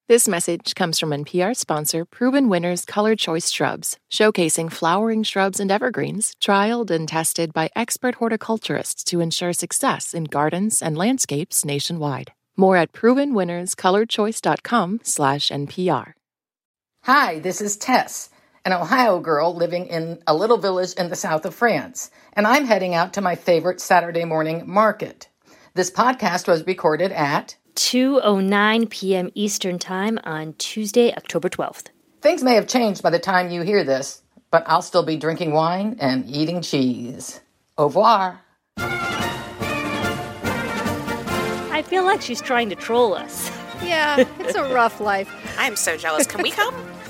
This message comes from NPR sponsor Proven Winners Color Choice Shrubs, showcasing flowering shrubs and evergreens trialed and tested by expert horticulturists to ensure success in gardens and landscapes nationwide. More at provenwinnerscolorchoice.com/NPR. Hi, this is Tess, an Ohio girl living in a little village in the south of France, and I'm heading out to my favorite Saturday morning market. This podcast was recorded at 2:09 p.m. Eastern Time on Tuesday, October 12th. Things may have changed by the time you hear this, but I'll still be drinking wine and eating cheese. Au revoir. I feel like she's trying to troll us. Yeah, it's a rough life. I'm so jealous. Can we come?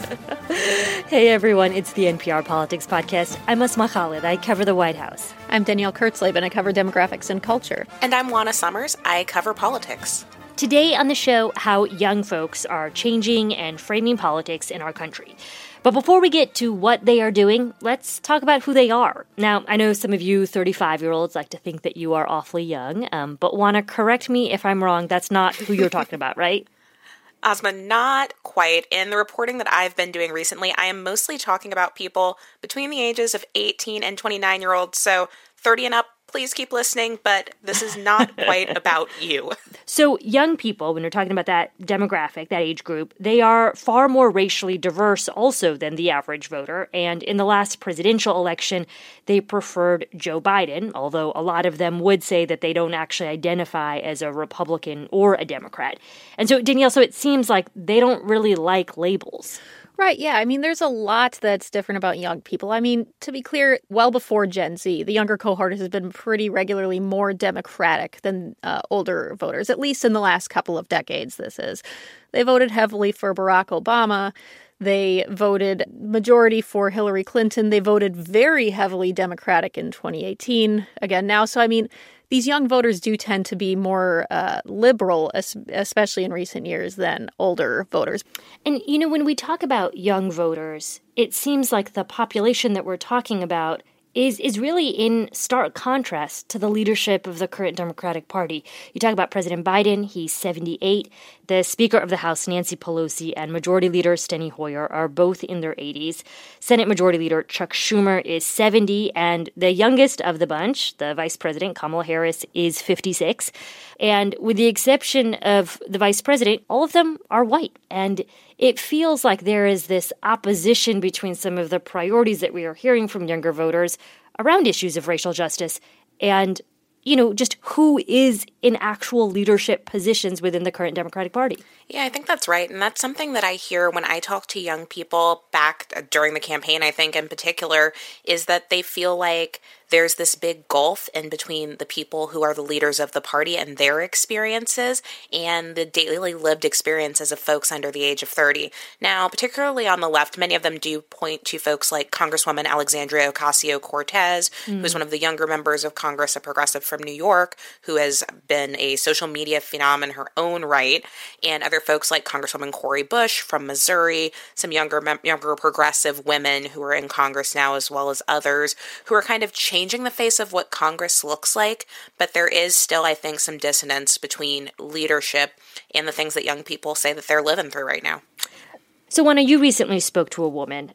Hey everyone, it's the NPR Politics Podcast. I'm Asma Khalid. I cover the White House. I'm Danielle Kurtzleben. I cover demographics and culture. And I'm Juana Summers. I cover politics. Today on the show, how young folks are changing and framing politics in our country. But before we get to what they are doing, let's talk about who they are. Now, I know some of you 35-year-olds like to think that you are awfully young, but want to correct me if I'm wrong. That's not who you're talking about, right? Asma, not quite. In the reporting that I've been doing recently, I am mostly talking about people between the ages of 18 and 29-year-olds, so 30 and up. Please keep listening, but this is not quite about you. So young people, when you're talking about that demographic, that age group, they are far more racially diverse also than the average voter. And in the last presidential election, they preferred Joe Biden, although a lot of them would say that they don't actually identify as a Republican or a Democrat. And so, Danielle, so it seems like they don't really like labels. Right, yeah. I mean, there's a lot that's different about young people. I mean, to be clear, well before Gen Z, the younger cohort has been pretty regularly more Democratic than older voters, at least in the last couple of decades, this is. They voted heavily for Barack Obama. They voted majority for Hillary Clinton. They voted very heavily Democratic in 2018 again now. So, I mean, these young voters do tend to be more liberal, especially in recent years, than older voters. And, you know, when we talk about young voters, it seems like the population that we're talking about is really in stark contrast to the leadership of the current Democratic Party. You talk about President Biden, he's 78. The Speaker of the House, Nancy Pelosi, and Majority Leader Steny Hoyer are both in their 80s. Senate Majority Leader Chuck Schumer is 70, and the youngest of the bunch, the Vice President, Kamala Harris, is 56. And with the exception of the Vice President, all of them are white. And it feels like there is this opposition between some of the priorities that we are hearing from younger voters around issues of racial justice and, you know, just who is in actual leadership positions within the current Democratic Party. Yeah, I think that's right. And that's something that I hear when I talk to young people back during the campaign, I think in particular, is that they feel like there's this big gulf in between the people who are the leaders of the party and their experiences and the daily lived experiences of folks under the age of 30. Now, particularly on the left, many of them do point to folks like Congresswoman Alexandria Ocasio-Cortez, who's one of the younger members of Congress, a progressive from New York, who has been a social media phenom in her own right, and other folks like Congresswoman Cori Bush from Missouri, some younger progressive women who are in Congress now, as well as others who are kind of changing the face of what Congress looks like, but there is still, I think, some dissonance between leadership and the things that young people say that they're living through right now. So, Juana, you recently spoke to a woman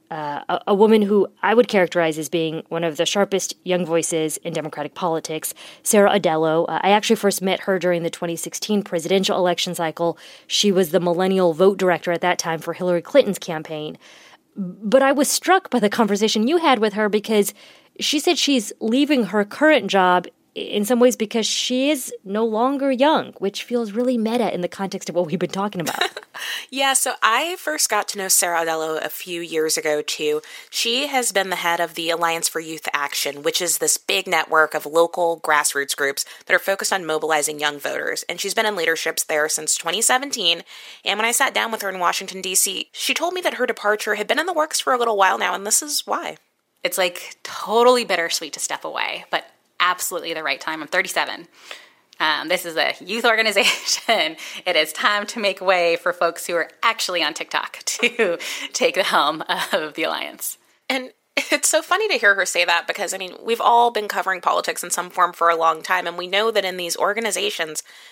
who I would characterize as being one of the sharpest young voices in Democratic politics, Sara Adello. I actually first met her during the 2016 presidential election cycle. She was the millennial vote director at that time for Hillary Clinton's campaign. But I was struck by the conversation you had with her because she said she's leaving her current job in some ways because she is no longer young, which feels really meta in the context of what we've been talking about. Yeah, so I first got to know Sara Adello a few years ago, too. She has been the head of the Alliance for Youth Action, which is this big network of local grassroots groups that are focused on mobilizing young voters. And she's been in leaderships there since 2017. And when I sat down with her in Washington, D.C., she told me that her departure had been in the works for a little while now, and this is why. It's like totally bittersweet to step away, but absolutely the right time. I'm 37. This is a youth organization. It is time to make way for folks who are actually on TikTok to take the helm of the Alliance. And it's so funny to hear her say that because, I mean, we've all been covering politics in some form for a long time, and we know that in these organizations,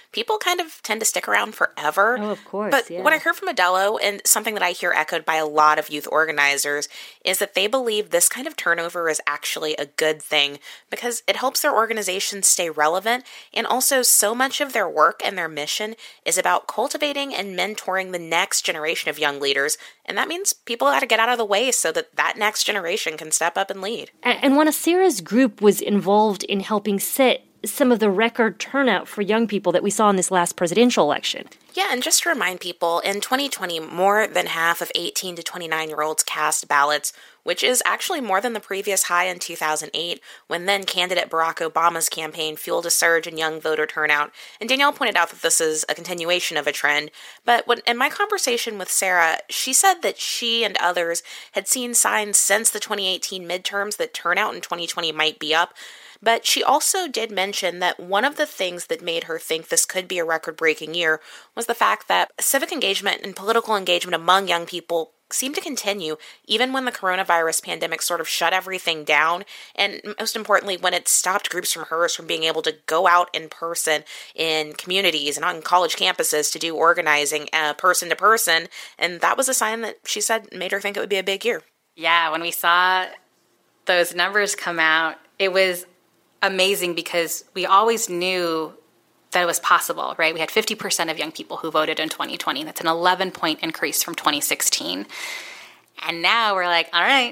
people kind of tend to stick around forever. Oh, of course. But yeah. what I heard from Adello, and something that I hear echoed by a lot of youth organizers, is that they believe this kind of turnover is actually a good thing because it helps their organizations stay relevant, and also so much of their work and their mission is about cultivating and mentoring the next generation of young leaders, and that means people got to get out of the way so that that next generation can step up and lead. And Wanasira's group was involved in helping set some of the record turnout for young people that we saw in this last presidential election. Yeah, and just to remind people, in 2020, more than half of 18 to 29-year-olds cast ballots, which is actually more than the previous high in 2008, when then-candidate Barack Obama's campaign fueled a surge in young voter turnout. And Danielle pointed out that this is a continuation of a trend. But in my conversation with Sarah, she said that she and others had seen signs since the 2018 midterms that turnout in 2020 might be up. But she also did mention that one of the things that made her think this could be a record-breaking year was the fact that civic engagement and political engagement among young people seemed to continue even when the coronavirus pandemic sort of shut everything down, and most importantly, when it stopped groups from hers from being able to go out in person in communities and on college campuses to do organizing person to person, and that was a sign that she said made her think it would be a big year. Yeah, when we saw those numbers come out, it was amazing because we always knew that it was possible, right? We had 50% of young people who voted in 2020. That's an 11-point increase from 2016. And now we're like, all right,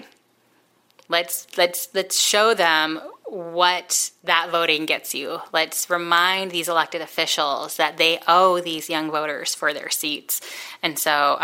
let's show them what that voting gets you. Let's remind these elected officials that they owe these young voters for their seats. And so,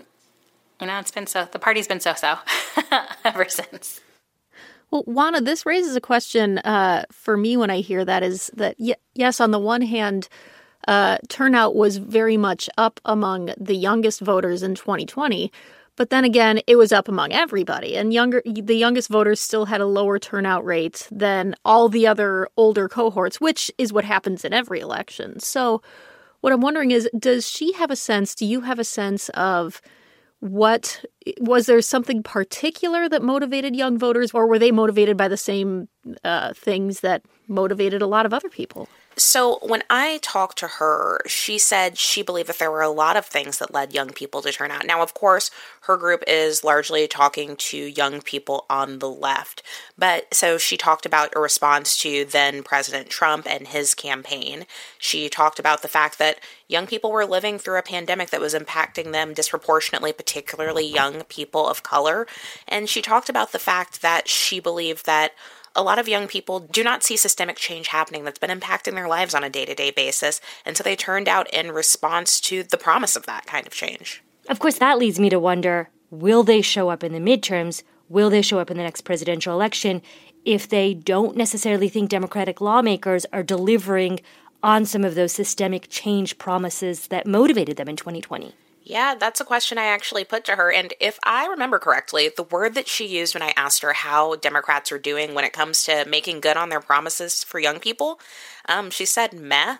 it's been the party's been so-so ever since. Well, Juana, this raises a question for me when I hear that is that, yes, on the one hand, turnout was very much up among the youngest voters in 2020. But then again, it was up among everybody. And the youngest voters still had a lower turnout rate than all the other older cohorts, which is what happens in every election. So what I'm wondering is, do you have a sense of was there something particular that motivated young voters, or were they motivated by the same things that motivated a lot of other people? So when I talked to her, she said she believed that there were a lot of things that led young people to turn out. Now, of course, her group is largely talking to young people on the left. But so she talked about a response to then President Trump and his campaign. She talked about the fact that young people were living through a pandemic that was impacting them disproportionately, particularly young people of color. And she talked about the fact that she believed that a lot of young people do not see systemic change happening that's been impacting their lives on a day-to-day basis, and so they turned out in response to the promise of that kind of change. Of course, that leads me to wonder, will they show up in the midterms? Will they show up in the next presidential election if they don't necessarily think Democratic lawmakers are delivering on some of those systemic change promises that motivated them in 2020? Yeah, that's a question I actually put to her. And if I remember correctly, the word that she used when I asked her how Democrats are doing when it comes to making good on their promises for young people, she said meh.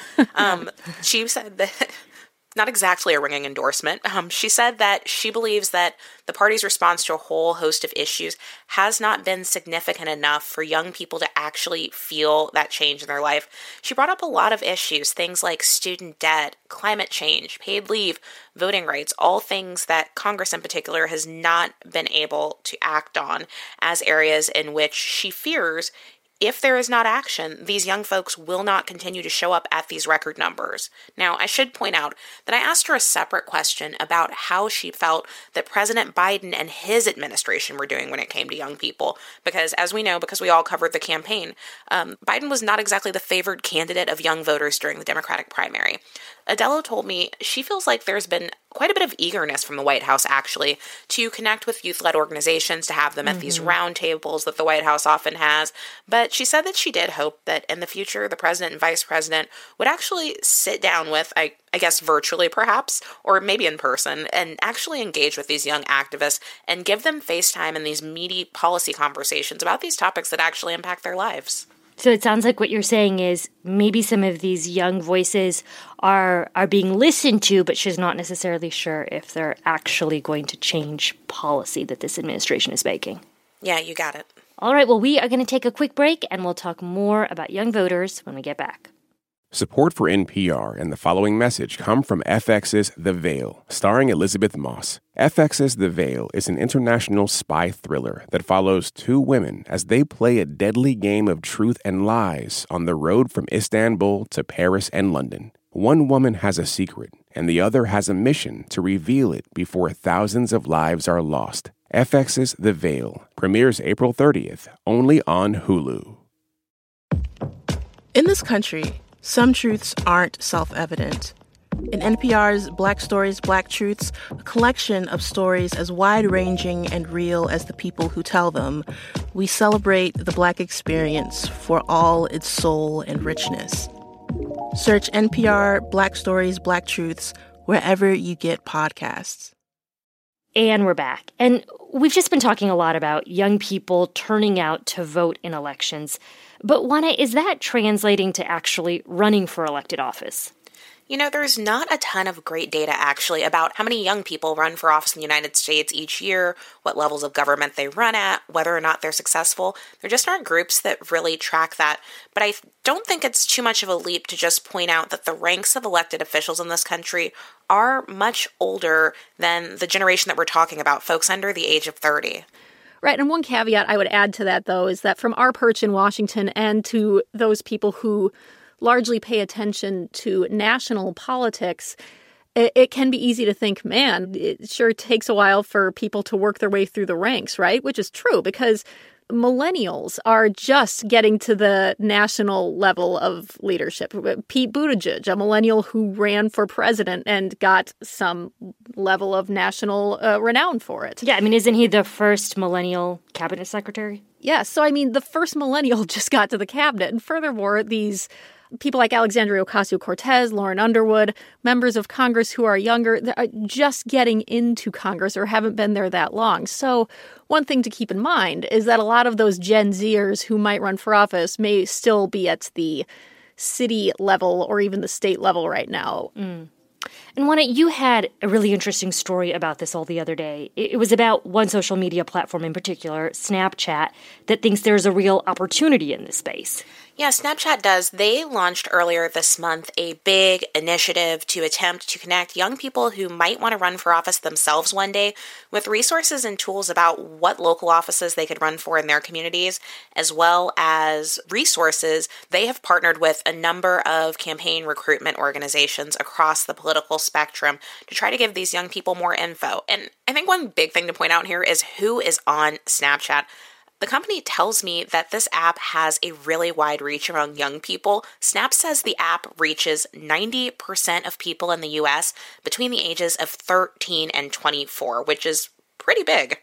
She said that, not exactly a ringing endorsement. She said that she believes that the party's response to a whole host of issues has not been significant enough for young people to actually feel that change in their life. She brought up a lot of issues, things like student debt, climate change, paid leave, voting rights, all things that Congress in particular has not been able to act on as areas in which she fears if there is not action, these young folks will not continue to show up at these record numbers. Now, I should point out that I asked her a separate question about how she felt that President Biden and his administration were doing when it came to young people. Because as we know, because we all covered the campaign, Biden was not exactly the favored candidate of young voters during the Democratic primary. Adello told me she feels like there's been quite a bit of eagerness from the White House, actually, to connect with youth-led organizations, to have them at these round tables that the White House often has. But she said that she did hope that in the future, the president and vice president would actually sit down with, I guess virtually perhaps, or maybe in person, and actually engage with these young activists and give them face time in these meaty policy conversations about these topics that actually impact their lives. So it sounds like what you're saying is maybe some of these young voices are being listened to, but she's not necessarily sure if they're actually going to change policy that this administration is making. Yeah, you got it. All right, well, we are going to take a quick break, and we'll talk more about young voters when we get back. Support for NPR and the following message come from FX's The Veil, starring Elizabeth Moss. FX's The Veil is an international spy thriller that follows two women as they play a deadly game of truth and lies on the road from Istanbul to Paris and London. One woman has a secret, and the other has a mission to reveal it before thousands of lives are lost. FX's The Veil premieres April 30th, only on Hulu. In this country, some truths aren't self-evident. In NPR's Black Stories, Black Truths, a collection of stories as wide-ranging and real as the people who tell them, we celebrate the Black experience for all its soul and richness. Search NPR Black Stories, Black Truths wherever you get podcasts. And we're back. And we've just been talking a lot about young people turning out to vote in elections. But Juana, is that translating to actually running for elected office? You know, there's not a ton of great data actually about how many young people run for office in the United States each year, what levels of government they run at, whether or not they're successful. There just aren't groups that really track that. But I don't think it's too much of a leap to just point out that the ranks of elected officials in this country are much older than the generation that we're talking about, folks under the age of 30. Right, and one caveat I would add to that, though, is that from our perch in Washington and to those people who largely pay attention to national politics, it can be easy to think, man, it sure takes a while for people to work their way through the ranks, right? Which is true, because millennials are just getting to the national level of leadership. Pete Buttigieg, a millennial who ran for president and got some level of national renown for it. Yeah, I mean, isn't he the first millennial cabinet secretary? Yes, so I mean, the first millennial just got to the cabinet. And furthermore, these people like Alexandria Ocasio-Cortez, Lauren Underwood, members of Congress who are younger, are just getting into Congress or haven't been there that long. So one thing to keep in mind is that a lot of those Gen Zers who might run for office may still be at the city level or even the state level right now. Mm. And Juana, you had a really interesting story about this all the other day. It was about one social media platform in particular, Snapchat, that thinks there's a real opportunity in this space. Yeah, Snapchat does. They launched earlier this month a big initiative to attempt to connect young people who might want to run for office themselves one day with resources and tools about what local offices they could run for in their communities, as well as resources. They have partnered with a number of campaign recruitment organizations across the political spectrum to try to give these young people more info. And I think one big thing to point out here is who is on Snapchat. The company tells me that this app has a really wide reach among young people. Snap says the app reaches 90% of people in the U.S. between the ages of 13 and 24, which is pretty big.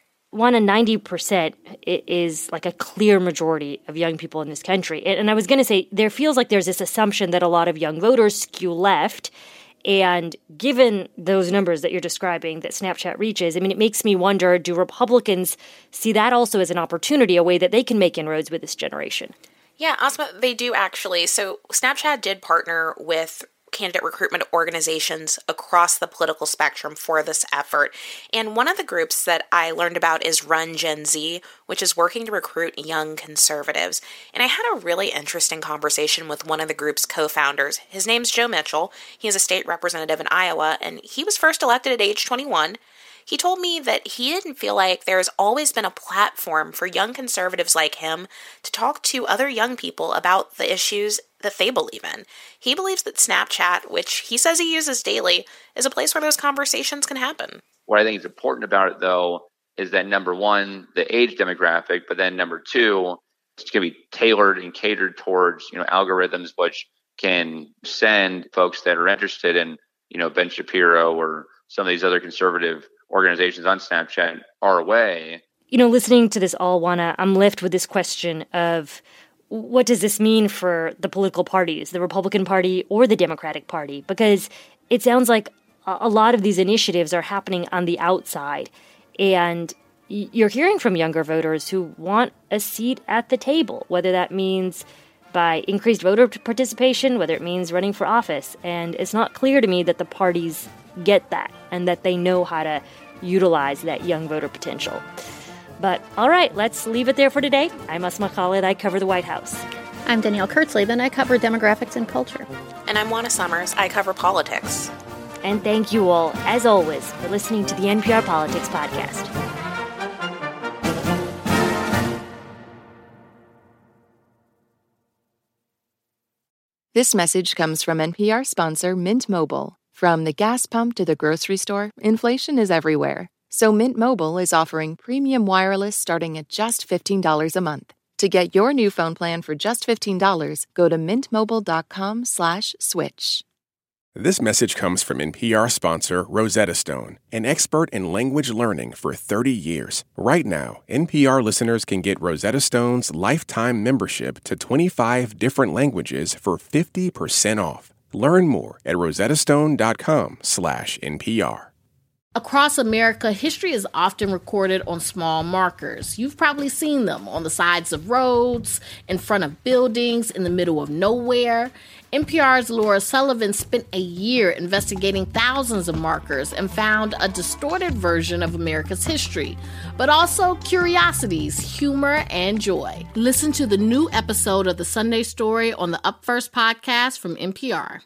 90% is like a clear majority of young people in this country. And I was going to say, there feels like there's this assumption that a lot of young voters skew left. And given those numbers that you're describing that Snapchat reaches, I mean, it makes me wonder, do Republicans see that also as an opportunity, a way that they can make inroads with this generation? Yeah, Asma, they do actually. So Snapchat did partner with candidate recruitment organizations across the political spectrum for this effort. And one of the groups that I learned about is Run Gen Z, which is working to recruit young conservatives. And I had a really interesting conversation with one of the group's co-founders. His name's Joe Mitchell. He is a state representative in Iowa, and he was first elected at age 21. He told me that he didn't feel like there's always been a platform for young conservatives like him to talk to other young people about the issues that they believe in. He believes that Snapchat, which he says he uses daily, is a place where those conversations can happen. What I think is important about it, though, is that number one, the age demographic, but then number two, it's going to be tailored and catered towards, algorithms which can send folks that are interested in, Ben Shapiro or some of these other conservative organizations on Snapchat our way. Listening to this all, Juana, I'm left with this question of what does this mean for the political parties, the Republican Party or the Democratic Party? Because it sounds like a lot of these initiatives are happening on the outside. And you're hearing from younger voters who want a seat at the table, whether that means by increased voter participation, whether it means running for office. And it's not clear to me that the parties get that and that they know how to utilize that young voter potential. But all right, let's leave it there for today. I'm Asma Khalid. I cover the White House. I'm Danielle Kurtzleben. I cover demographics and culture. And I'm Juana Summers. I cover politics. And thank you all, as always, for listening to the NPR Politics Podcast. This message comes from NPR sponsor Mint Mobile. From the gas pump to the grocery store, inflation is everywhere. So Mint Mobile is offering premium wireless starting at just $15 a month. To get your new phone plan for just $15, go to mintmobile.com/switch. This message comes from NPR sponsor Rosetta Stone, an expert in language learning for 30 years. Right now, NPR listeners can get Rosetta Stone's lifetime membership to 25 different languages for 50% off. Learn more at rosettastone.com/NPR. Across America, history is often recorded on small markers. You've probably seen them on the sides of roads, in front of buildings, in the middle of nowhere. NPR's Laura Sullivan spent a year investigating thousands of markers and found a distorted version of America's history, but also curiosities, humor, and joy. Listen to the new episode of The Sunday Story on the Up First podcast from NPR.